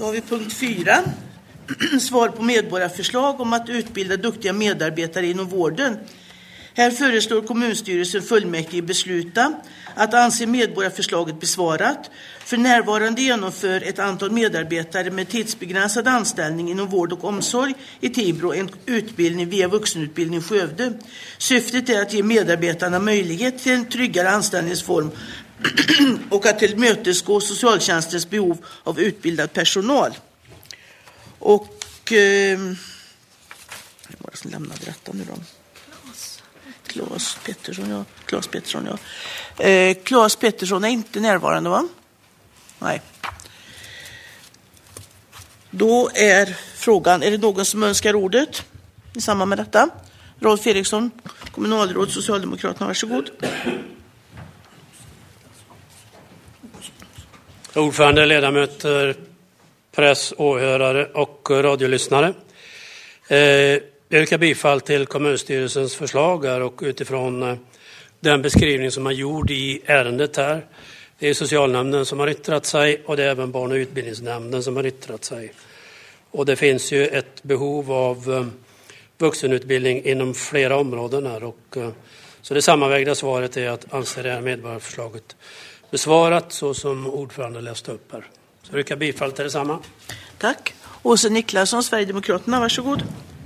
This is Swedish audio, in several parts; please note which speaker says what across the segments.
Speaker 1: Då har vi punkt 4. Svar på medborgarförslag om att utbilda duktiga medarbetare inom vården. Här föreslår kommunstyrelsen fullmäktige besluta att anse medborgarförslaget besvarat. För närvarande genomför ett antal medarbetare med tidsbegränsad anställning inom vård och omsorg i Tibro en utbildning via vuxenutbildning Skövde. Syftet är att ge medarbetarna möjlighet till en tryggare anställningsform och att tillmötesgå socialtjänstens behov av utbildad personal. Och vad som lämnade detta nu då? Claes Pettersson är inte närvarande, va? Nej. Då är frågan, är det någon som önskar ordet i samband med detta? Rolf Eriksson, kommunalråd, Socialdemokraterna, varsågod.
Speaker 2: Ordförande, ledamöter, press, åhörare och radiolyssnare. Jag yrkar bifall till kommunstyrelsens förslag här och utifrån den beskrivning som är gjord i ärendet här. Det är socialnämnden som har yttrat sig och det är även barn- och utbildningsnämnden som har yttrat sig. Och det finns ju ett behov av vuxenutbildning inom flera områden här. Och, så det sammanvägda svaret är att anser det här medborgarförslaget besvarat så som ordförande läste upp här. Så jag yrkar bifall till detsamma.
Speaker 1: Tack. Åse Niklasson, Sverigedemokraterna, varsågod.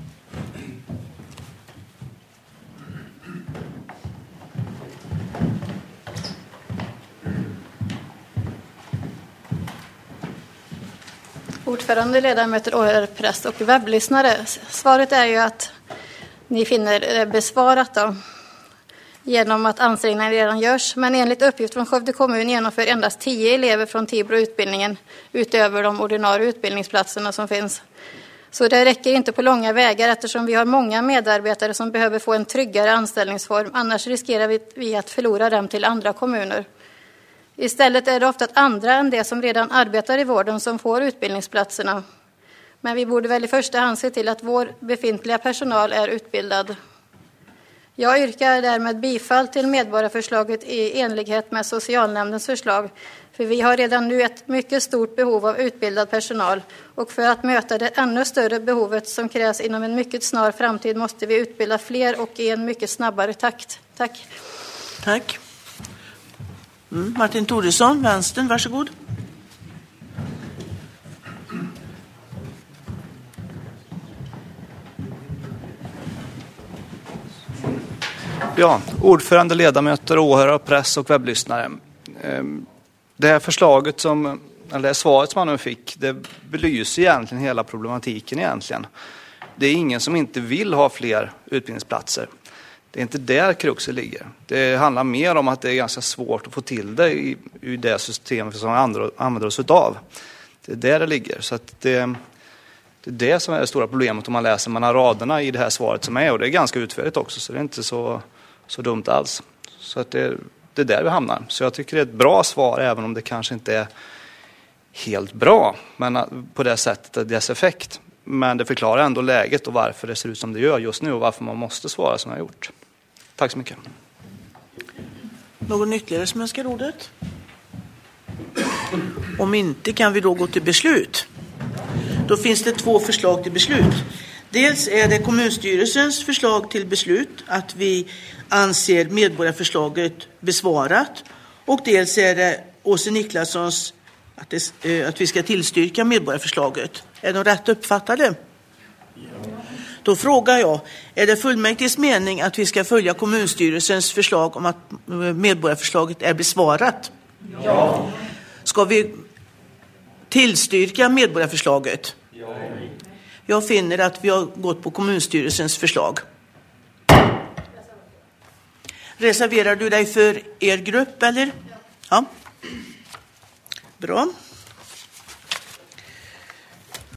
Speaker 3: Ordförande, ledamöter, åhörare, press och webblyssnare. Svaret är ju att ni finner det besvarat då, genom att ansträngningar redan görs. Men enligt uppgift från Skövde kommun genomför endast 10 elever från Tibro utbildningen utöver de ordinarie utbildningsplatserna som finns. Så det räcker inte på långa vägar eftersom vi har många medarbetare som behöver få en tryggare anställningsform. Annars riskerar vi att förlora dem till andra kommuner. Istället är det ofta andra än de som redan arbetar i vården som får utbildningsplatserna. Men vi borde väl i första hand se till att vår befintliga personal är utbildad. Jag yrkar därmed bifall till medborgarförslaget i enlighet med socialnämndens förslag. För vi har redan nu ett mycket stort behov av utbildad personal. Och för att möta det ännu större behovet som krävs inom en mycket snar framtid måste vi utbilda fler och i en mycket snabbare takt. Tack.
Speaker 1: Tack. Martin Toresson, Vänstern, varsågod.
Speaker 4: Ja, ordförande, ledamöter, åhörare, press och webblyssnare. Det här förslaget eller det svaret som man nu fick, det belyser egentligen hela problematiken egentligen. Det är ingen som inte vill ha fler utbildningsplatser. Det är inte där kruxet ligger. Det handlar mer om att det är ganska svårt att få till det i det system som vi använder oss utav. Det är där det ligger. Så att det är det som är det stora problemet om man läser mellan raderna i det här svaret som är. Och det är ganska utförligt också, så det är inte så dumt alls. Så att det är där vi hamnar. Så jag tycker det är ett bra svar, även om det kanske inte är helt bra men på det sättet, dess effekt. Men det förklarar ändå läget och varför det ser ut som det gör just nu och varför man måste svara som jag har gjort. Tack så mycket.
Speaker 1: Någon ytterligare som önskar ordet? Om inte kan vi då gå till beslut. Då finns det 2 förslag till beslut. Dels är det kommunstyrelsens förslag till beslut att vi anser medborgarförslaget besvarat. Och dels är det Åse Niklassons att vi ska tillstyrka medborgarförslaget. Är de rätt uppfattade? Ja. Då frågar jag, är det fullmäktiges mening att vi ska följa kommunstyrelsens förslag om att medborgarförslaget är besvarat? Ja. Ska vi tillstyrka medborgarförslaget? Ja. Jag finner att vi har gått på kommunstyrelsens förslag. Reserverar du dig för er grupp eller? Ja. Bra.